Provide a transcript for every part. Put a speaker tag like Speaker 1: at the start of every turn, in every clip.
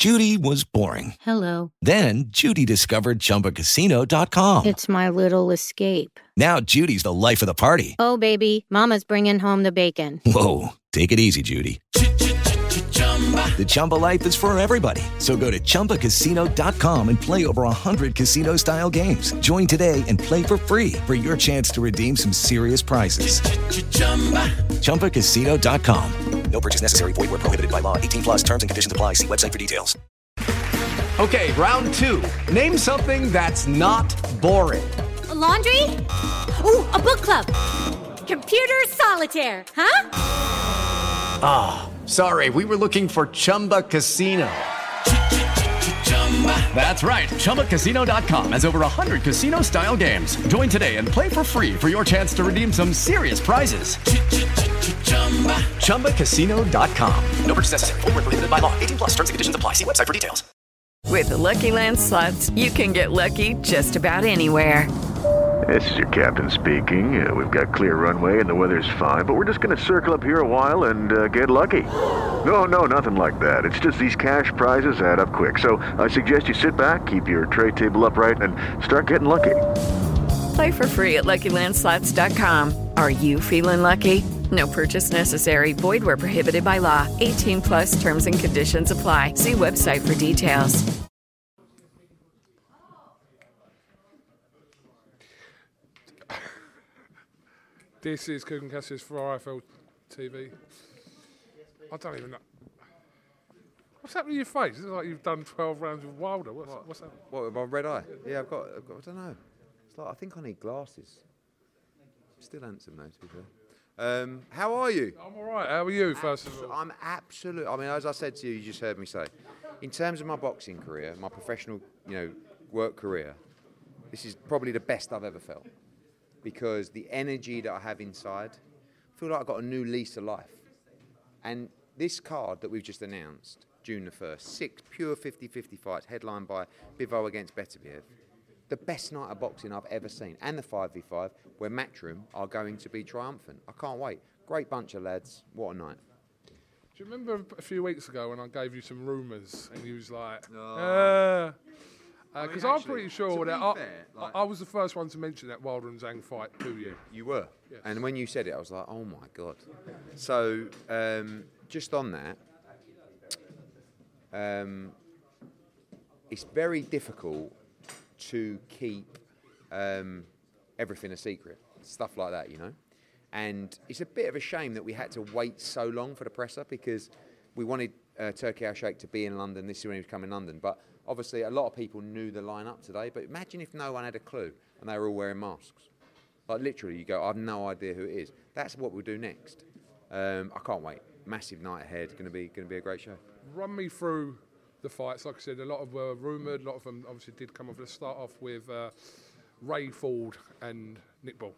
Speaker 1: Judy was boring.
Speaker 2: Hello.
Speaker 1: Then Judy discovered ChumbaCasino.com.
Speaker 2: It's my little escape.
Speaker 1: Now Judy's the life of the party.
Speaker 2: Oh, baby, mama's bringing home the bacon.
Speaker 1: Whoa, take it easy, Judy. The Chumba life is for everybody. So go to ChumbaCasino.com and play over 100 casino-style games. Join today and play for free for your chance to redeem some serious prizes. ChumbaCasino.com. No purchase necessary. Void where prohibited by law. 18+ terms and conditions apply. See website for details.
Speaker 3: Okay, round two. Name something that's not boring.
Speaker 4: A laundry? Ooh, a book club. Computer solitaire, huh?
Speaker 3: Ah, sorry, we were looking for Chumba Casino. That's right, ChumbaCasino.com has over 100 casino-style games. Join today and play for free for your chance to redeem some serious prizes. ChumbaCasino.com. No purchase necessary. Void where prohibited by law. 18+ terms and conditions apply. See website for details.
Speaker 5: With the Lucky Land Slots, you can get lucky just about anywhere.
Speaker 6: This is your captain speaking. We've got clear runway and the weather's fine, but we're just going to circle up here a while and get lucky. No, nothing like that. It's just these cash prizes add up quick. So I suggest you sit back, keep your tray table upright, and start getting lucky.
Speaker 5: Play for free at LuckyLandSlots.com. Are you feeling lucky? No purchase necessary. Void where prohibited by law. 18+ terms and conditions apply. See website for details.
Speaker 7: This is Coogan Cassius for RFL TV. I don't even know. What's happening to your face? It's like you've done 12 rounds with Wilder. What's that?
Speaker 8: What, with my red eye? Yeah, I've got, I don't know. It's like, I think I need glasses. Still handsome though, to be fair. How are you?
Speaker 7: I'm all right. How are you, first of all?
Speaker 8: I'm absolutely, I mean, as I said to you, you just heard me say, in terms of my boxing career, my professional, work career, this is probably the best I've ever felt. Because the energy that I have inside, I feel like I've got a new lease of life. And this card that we've just announced, June the 1st, 6 pure 50-50 fights, headlined by Bivol against Beterbiev. The best night of boxing I've ever seen. And the 5v5, where Matchroom are going to be triumphant. I can't wait. Great bunch of lads. What a night.
Speaker 7: Do you remember a few weeks ago when I gave you some rumours and you was like, because I'm pretty sure that I was the first one to mention that Wilder and Zhang fight to you.
Speaker 8: You were?
Speaker 7: Yes.
Speaker 8: And when you said it, I was like, oh my God. So, just on that, it's very difficult to keep everything a secret, stuff like that, And it's a bit of a shame that we had to wait so long for the presser because we wanted Turki Al-Sheikh to be in London. This is when he was coming to London. But obviously, a lot of people knew the lineup today. But imagine if no one had a clue and they were all wearing masks. Like literally, you go, I have no idea who it is. That's what we'll do next. I can't wait. Massive night ahead. Going to be a great show.
Speaker 7: Run me through the fights. Like I said, a lot of were rumoured. A lot of them obviously did come off. Let's start off with Ray Ford and Nick Ball.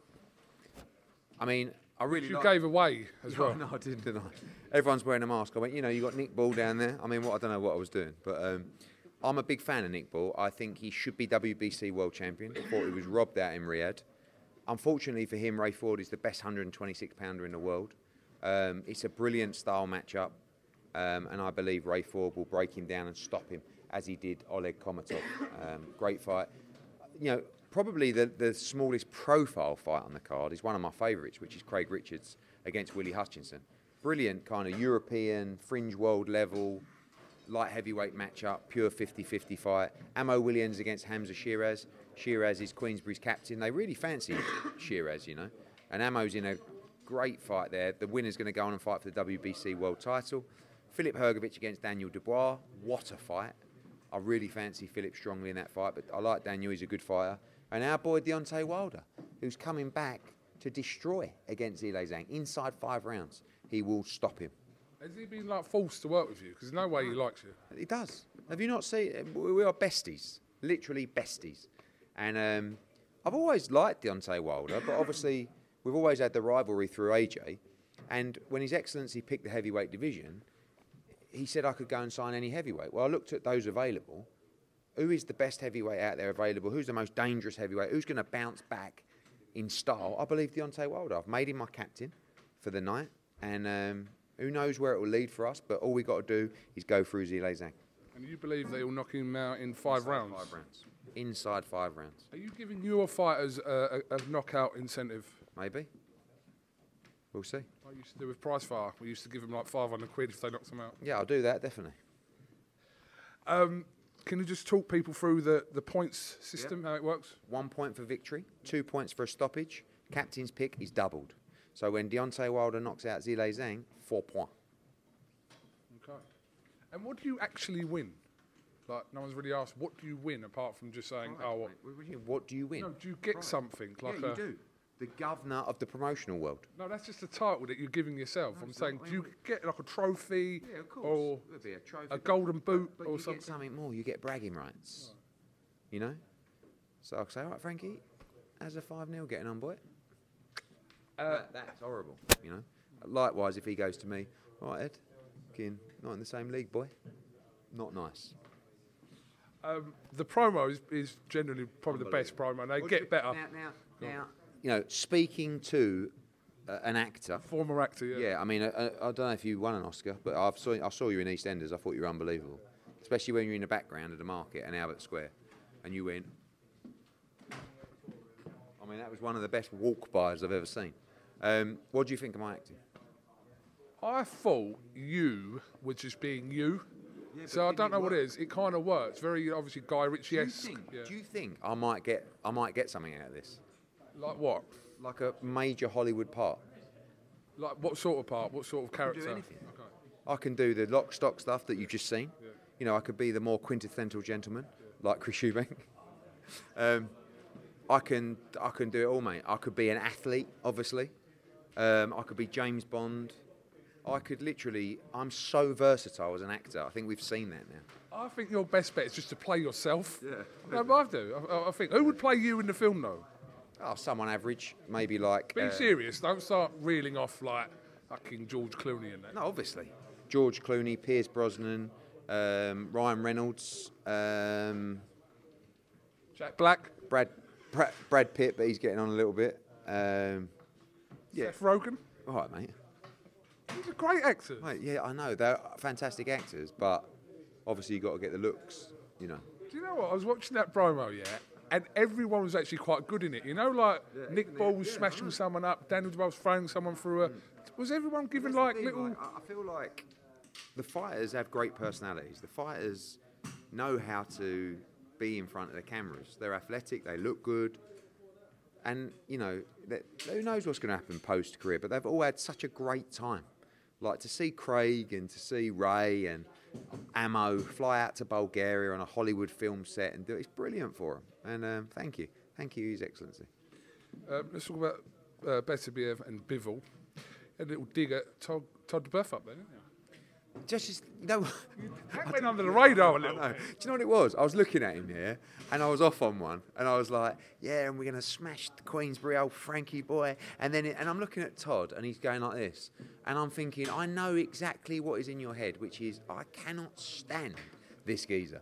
Speaker 8: I mean, I really
Speaker 7: you gave away as well.
Speaker 8: No, I didn't, did I? Everyone's wearing a mask. I went, you got Nick Ball down there. I mean, I don't know what I was doing, but I'm a big fan of Nick Ball. I think he should be WBC world champion. I thought he was robbed out in Riyadh. Unfortunately for him, Ray Ford is the best 126-pounder in the world. It's a brilliant style matchup, and I believe Ray Ford will break him down and stop him, as he did Oleg Komatov. Great fight. Probably the smallest profile fight on the card is one of my favourites, which is Craig Richards against Willie Hutchinson. Brilliant kind of European, fringe world level, light heavyweight matchup, pure 50-50 fight. Amo Williams against Hamza Shiraz. Shiraz is Queensbury's captain. They really fancy Shiraz, And Amo's in a great fight there. The winner's going to go on and fight for the WBC world title. Filip Hrgovic against Daniel Dubois. What a fight. I really fancy Filip strongly in that fight, but I like Daniel. He's a good fighter. And our boy Deontay Wilder, who's coming back to destroy against Zhilei Zhang. Inside 5 rounds, he will stop him.
Speaker 7: Has he been forced to work with you? Because no way he likes you.
Speaker 8: He does. Have you not seen? We are besties, literally besties. And I've always liked Deontay Wilder, but obviously we've always had the rivalry through AJ. And when His Excellency picked the heavyweight division, he said I could go and sign any heavyweight. Well, I looked at those available. Who is the best heavyweight out there available? Who's the most dangerous heavyweight? Who's going to bounce back in style? I believe Deontay Wilder. I've made him my captain for the night. And who knows where it will lead for us, but all we got to do is go through Zhilei Zhang.
Speaker 7: And you believe that he'll knock him out in 5 rounds?
Speaker 8: 5 rounds. Inside 5 rounds.
Speaker 7: Are you giving your fighters a knockout incentive?
Speaker 8: Maybe. We'll see.
Speaker 7: I used to do with Price Fire. We used to give them like £500 if they knocked them out.
Speaker 8: Yeah, I'll do that, definitely.
Speaker 7: Can you just talk people through the points system, how it works? 1
Speaker 8: point for victory, 2 points for a stoppage. Captain's pick is doubled. So when Deontay Wilder knocks out Zhilei Zhang, 4 points.
Speaker 7: Okay. And what do you actually win? Like, no one's really asked, what do you win apart from just saying,
Speaker 8: what do you win?
Speaker 7: No, do you get something? Like
Speaker 8: you do. The governor of the promotional world.
Speaker 7: No, that's just a title that you're giving yourself. I'm saying, do you get like a trophy?
Speaker 8: Yeah, of course.
Speaker 7: Or
Speaker 8: there'll be a trophy.
Speaker 7: A golden boot
Speaker 8: but
Speaker 7: or
Speaker 8: you
Speaker 7: something?
Speaker 8: Get something more. You get bragging rights. Oh. You know? So I'll say, all right, Frankie, how's a 5-0 getting on, boy? That's horrible, you know? Likewise, if he goes to me, all right, Ed, not in the same league, boy. Not nice.
Speaker 7: The promo is generally probably the best promo. And they get better.
Speaker 8: Now, you know, speaking to an actor.
Speaker 7: Former actor, yeah.
Speaker 8: Yeah, I mean, I don't know if you won an Oscar, but I saw you in EastEnders. I thought you were unbelievable. Especially when you're in the background of the market and Albert Square. And you went. I mean, that was one of the best walk-bys I've ever seen. What do you think of my acting?
Speaker 7: I thought you were just being you. Yeah, so I don't know what it is. It kind of works. Very obviously Guy Ritchie-esque.
Speaker 8: Do you think I might get something out of this?
Speaker 7: Like what?
Speaker 8: Like a major Hollywood part.
Speaker 7: Like what sort of part? What sort of character?
Speaker 8: I can do anything. Okay. I can do the lock, stock stuff that you've just seen. Yeah. You know, I could be the more quintessential gentleman, like Chris Eubank. I can do it all, mate. I could be an athlete, obviously. I could be James Bond. I could literally. I'm so versatile as an actor. I think we've seen that now.
Speaker 7: I think your best bet is just to play yourself. Yeah. No, but I do. I think who would play you in the film though?
Speaker 8: Oh, someone average, maybe like.
Speaker 7: Be serious. Don't start reeling off like fucking George Clooney and that.
Speaker 8: No, obviously, George Clooney, Pierce Brosnan, Ryan Reynolds,
Speaker 7: Jack Black,
Speaker 8: Brad Pitt, but he's getting on a little bit.
Speaker 7: Seth Rogen.
Speaker 8: All right, mate.
Speaker 7: He's a great actor.
Speaker 8: Mate, yeah, I know they're fantastic actors, but obviously you got to get the looks, you know.
Speaker 7: Do you know what? I was watching that promo, and everyone was actually quite good in it. You know, like Nick Ball was smashing someone up, Daniel Duval was throwing someone through a. Was everyone giving like little?
Speaker 8: I feel like the fighters have great personalities. The fighters know how to be in front of the cameras. They're athletic. They look good. And, you know, who knows what's going to happen post-career, but they've all had such a great time. Like, to see Craig and to see Ray and Ammo fly out to Bulgaria on a Hollywood film set and do it, it's brilliant for them. And thank you. Thank you, His Excellency.
Speaker 7: Let's talk about Beterbiev and Bivol. A little dig at Todd Dubuff up there, didn't you?
Speaker 8: Just you know,
Speaker 7: that went under the radar a little bit.
Speaker 8: Do you know what it was? I was looking at him here, and I was off on one, and I was like, "Yeah, and we're gonna smash the Queensbury old Frankie boy." And I'm looking at Todd, and he's going like this, and I'm thinking, I know exactly what is in your head, which is, I cannot stand this geezer.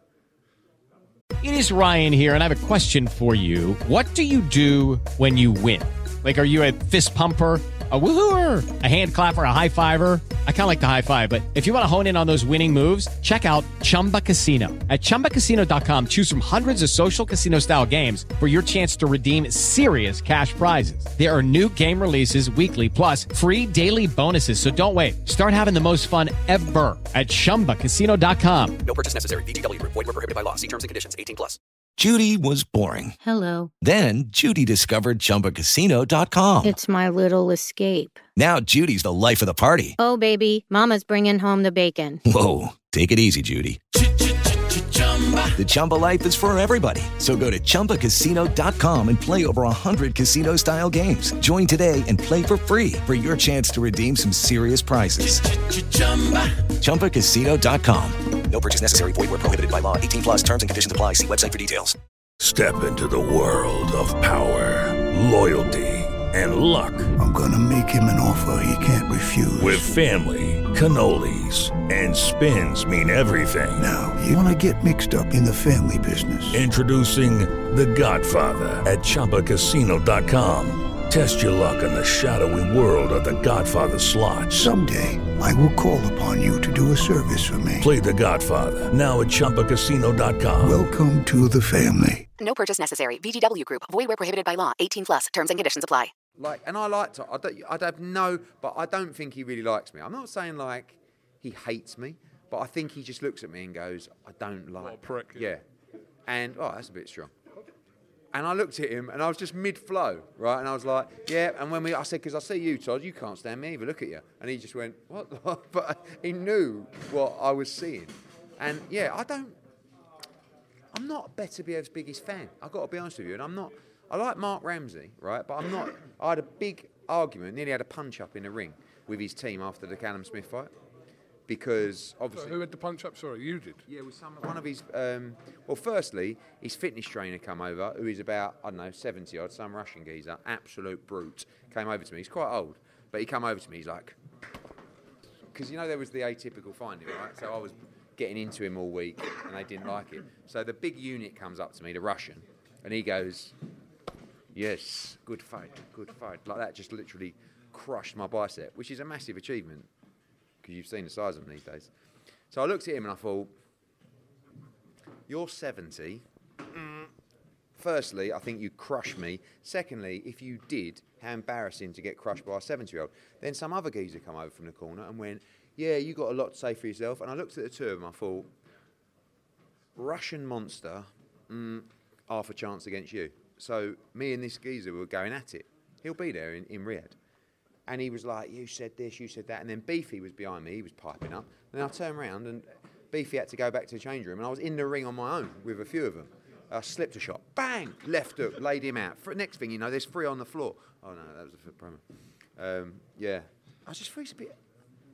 Speaker 9: It is Ryan here, and I have a question for you. What do you do when you win? Like, are you a fist pumper, a woohooer, a hand clapper, a high fiver? I kind of like the high five, but if you want to hone in on those winning moves, check out Chumba Casino. At ChumbaCasino.com, choose from hundreds of social casino-style games for your chance to redeem serious cash prizes. There are new game releases weekly, plus free daily bonuses. So don't wait. Start having the most fun ever at ChumbaCasino.com.
Speaker 1: No purchase necessary. VGW. Void where prohibited by law. See terms and conditions. 18+. Judy was boring.
Speaker 2: Hello.
Speaker 1: Then Judy discovered ChumbaCasino.com.
Speaker 2: It's my little escape.
Speaker 1: Now Judy's the life of the party.
Speaker 2: Oh, baby, mama's bringing home the bacon.
Speaker 1: Whoa, take it easy, Judy. The Chumba life is for everybody. So go to ChumbaCasino.com and play over 100 casino-style games. Join today and play for free for your chance to redeem some serious prizes. ChumbaCasino.com. No purchase necessary. Void where prohibited by law. 18+. Terms and conditions apply. See website for details.
Speaker 10: Step into the world of power, loyalty, and luck.
Speaker 11: I'm gonna make him an offer he can't refuse.
Speaker 10: With family, cannolis, and spins mean everything.
Speaker 11: Now, you wanna get mixed up in the family business.
Speaker 10: Introducing The Godfather at ChumbaCasino.com. Test your luck in the shadowy world of The Godfather slot.
Speaker 11: Someday, I will call upon you to do a service for me.
Speaker 10: Play The Godfather, now at ChumbaCasino.com.
Speaker 11: Welcome to the family.
Speaker 12: No purchase necessary. VGW Group. Void where prohibited by law. 18 plus. Terms and conditions apply.
Speaker 8: And I like to. I don't know, but I don't think he really likes me. I'm not saying like he hates me, but I think he just looks at me and goes, "I don't like."
Speaker 7: What a prick.
Speaker 8: Yeah. And that's a bit strong. And I looked at him, and I was just mid-flow, right? And I was like, "Yeah." And I said, "Because I see you, Todd. You can't stand me either. Look at you." And he just went, "What?" But he knew what I was seeing. And yeah, I'm not Better Behav's biggest fan. I've got to be honest with you. And I like Mark Ramsey, right? But I'm not. I had a big argument, nearly had a punch-up in the ring with his team after the Callum Smith fight. Because obviously,
Speaker 7: who had the punch up? Sorry, you did.
Speaker 8: Yeah, with one of his. Well, firstly, his fitness trainer come over, who is about 70 odd, some Russian geezer, absolute brute. Came over to me. He's quite old, but he come over to me. He's like, because there was the atypical finding, right? So I was getting into him all week, and they didn't like it. So the big unit comes up to me, the Russian, and he goes, "Yes, good fight, good fight." Like that, just literally crushed my bicep, which is a massive achievement. Because you've seen the size of them these days. So I looked at him and I thought, you're 70. Firstly, I think you crushed me. Secondly, if you did, how embarrassing to get crushed by a 70-year-old. Then some other geezer come over from the corner and went, "Yeah, you got a lot to say for yourself." And I looked at the two of them, I thought, Russian monster, half a chance against you. So me and this geezer were going at it. He'll be there in Riyadh. And he was like, "You said this, you said that." And then Beefy was behind me, he was piping up. And then I turned around and Beefy had to go back to the change room. And I was in the ring on my own with a few of them. I slipped a shot, bang, left hook, laid him out. Next thing you know, there's 3 on the floor. Oh no, that was a promo. Yeah. I just thought he's a bit,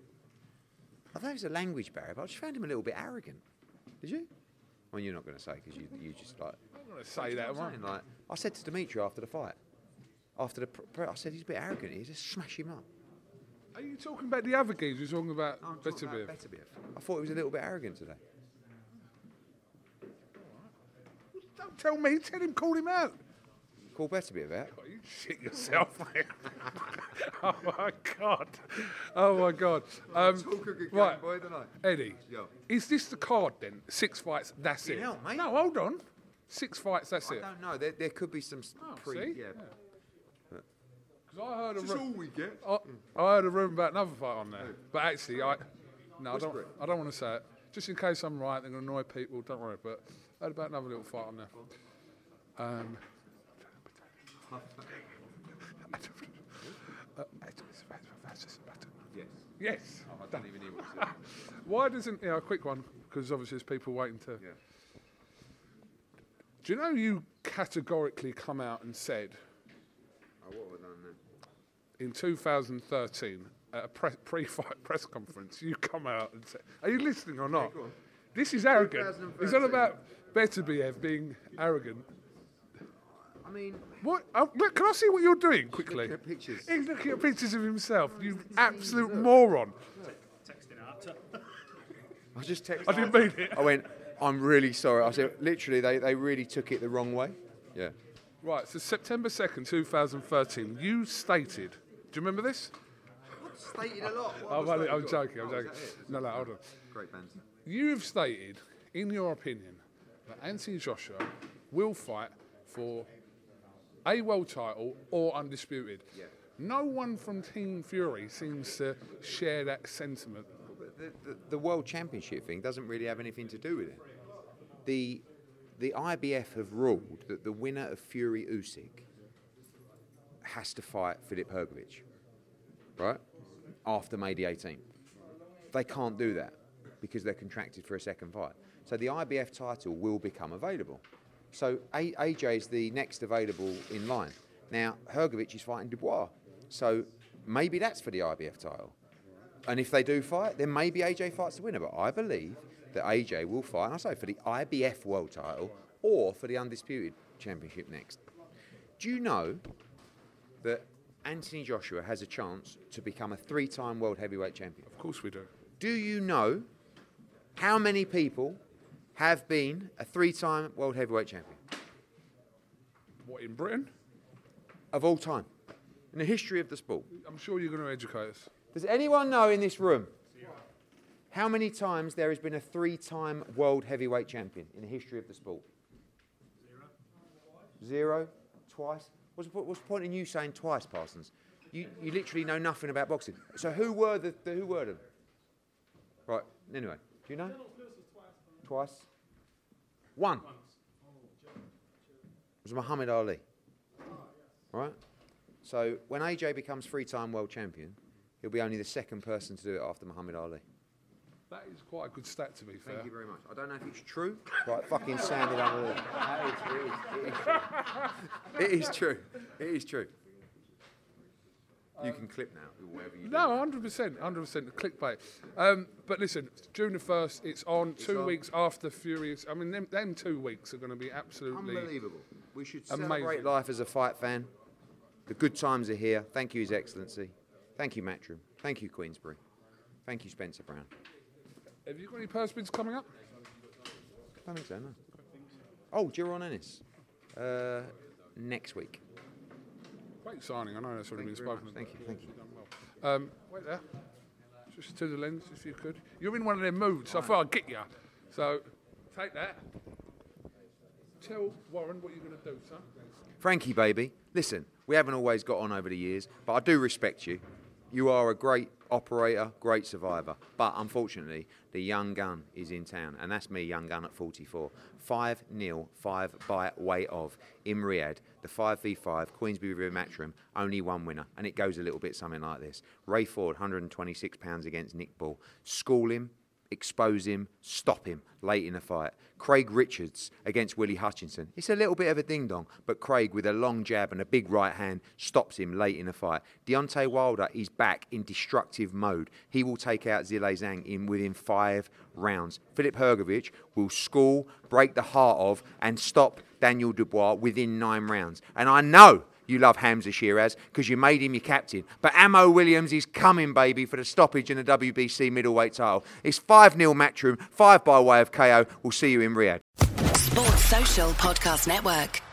Speaker 8: I thought it was a language barrier, but I just found him a little bit arrogant. Did you? Well, you're not going to say because you just like.
Speaker 7: I'm not going to say that, am I?
Speaker 8: Like, I said to Dimitri after the fight, I said he's a bit arrogant. He just smash him up.
Speaker 7: Are you talking about the other geese? You're talking about Better Behav?
Speaker 8: I thought he was a little bit arrogant today.
Speaker 7: Don't tell me. Tell him. Call him out.
Speaker 8: Call Better Behav out.
Speaker 7: Oh, you shit yourself, mate. Oh my god. Oh my god. Right,
Speaker 8: boy, don't I?
Speaker 7: Eddie.
Speaker 8: Yo.
Speaker 7: Is this the card then? 6 fights. That's it.
Speaker 8: Hell, mate.
Speaker 7: No, hold on. 6 fights. That's it.
Speaker 8: I don't know. There could be some
Speaker 7: See?
Speaker 8: Yeah.
Speaker 7: Because I heard
Speaker 8: That's all we get.
Speaker 7: I heard a rumour about another fight on there, but actually, I don't want to say it. Just in case I'm right, they're going to annoy people. Don't worry. But I heard about another little fight on there. Yes.
Speaker 8: Oh, I don't even hear what you said.
Speaker 7: Why doesn't a quick one? Because obviously there's people waiting to.
Speaker 8: Yeah.
Speaker 7: Do you know you categorically come out and said?
Speaker 8: What have I done then?
Speaker 7: In 2013, at a pre-fight press conference, you come out and say, "Are you listening or not?"
Speaker 8: Yeah,
Speaker 7: this is arrogant. It's not about Better Behav being arrogant.
Speaker 8: I mean,
Speaker 7: what? Look, can I see what you're doing quickly?
Speaker 8: Looking at pictures.
Speaker 7: He's looking at pictures of himself. You absolute moron.
Speaker 8: I just texted.
Speaker 7: I didn't mean it.
Speaker 8: I went, "I'm really sorry." I said, literally, they really took it the wrong way. Yeah.
Speaker 7: Right, so September 2nd, 2013, you stated, do you remember this?
Speaker 8: I've stated a lot.
Speaker 7: I'm joking. No, hold on.
Speaker 8: Great band.
Speaker 7: You've stated, in your opinion, that Anthony Joshua will fight for a world title or undisputed.
Speaker 8: Yeah.
Speaker 7: No one from Team Fury seems to share that sentiment.
Speaker 8: The World Championship thing doesn't really have anything to do with it. The IBF have ruled that the winner of Fury Usyk has to fight Filip Hrgović, right? After May the 18th. They can't do that because they're contracted for a second fight. So the IBF title will become available. So AJ is the next available in line. Now, Hrgović is fighting Dubois. So maybe that's for the IBF title. And if they do fight, then maybe AJ fights the winner. But I believe that AJ will fight, and I say for the IBF world title or for the Undisputed Championship next. Do you know that Anthony Joshua has a chance to become a 3-time world heavyweight champion?
Speaker 7: Of course we do.
Speaker 8: Do you know how many people have been a 3-time world heavyweight champion?
Speaker 7: What, in Britain?
Speaker 8: Of all time. in the history of the sport.
Speaker 7: I'm sure you're going to educate us.
Speaker 8: Does anyone know in this room how many times there has been a 3-time world heavyweight champion in the history of the sport? 0? Twice? What's the point in you saying twice, Parsons? You literally know nothing about boxing. So who were them? Right, anyway, do you know? Twice? One. It was Muhammad Ali. Right? So when AJ becomes 3-time world champion, he'll be only the second person to do it after Muhammad Ali.
Speaker 7: That is quite a good stat, to be fair.
Speaker 8: Thank you very much. I don't know if it's true, but fucking sounded unbelievable. It is true. It is true. You can clip now, whatever you do.
Speaker 7: No, 100%, clickbait. But listen, June the 1st, it's on 2 weeks after Furious. I mean, them 2 weeks are going to be absolutely
Speaker 8: unbelievable. We should
Speaker 7: amazing.
Speaker 8: Celebrate life as a fight fan. The good times are here. Thank you, His Excellency. Thank you, Matchroom. Thank you, Queensbury. Thank you, Spencer Brown.
Speaker 7: Have you got any purse bids coming up?
Speaker 8: I don't think so, no. Oh, Jaron Ennis. Next week.
Speaker 7: Great signing. I know that's already been spoken about.
Speaker 8: Thank you.
Speaker 7: Wait there. Just to the lens, if you could. You're in one of their moods, so I thought I'd get you. So, take that. Tell Warren what you're going to do, son.
Speaker 8: Frankie, baby, listen, we haven't always got on over the years, but I do respect you. You are a great operator, great survivor. But unfortunately, the young gun is in town, and that's me, young gun at 44. 5-0, 5 by way of, in Riyadh, the 5v5, Queensbury River Matchroom, only one winner. And it goes a little bit something like this. Ray Ford, £126 against Nick Bull. School him, expose him, stop him late in the fight. Craig Richards against Willie Hutchinson. It's a little bit of a ding-dong, but Craig with a long jab and a big right hand stops him late in the fight. Deontay Wilder is back in destructive mode. He will take out Zhilei Zhang within 5 rounds. Filip Hrgović will school, break the heart of, and stop Daniel Dubois within 9 rounds. And I know you love Hamza Shiraz because you made him your captain. But Ammo Williams is coming, baby, for the stoppage in the WBC middleweight title. It's 5-0 Matchroom, 5 by way of KO. We'll see you in Riyadh.
Speaker 12: Sports Social Podcast Network.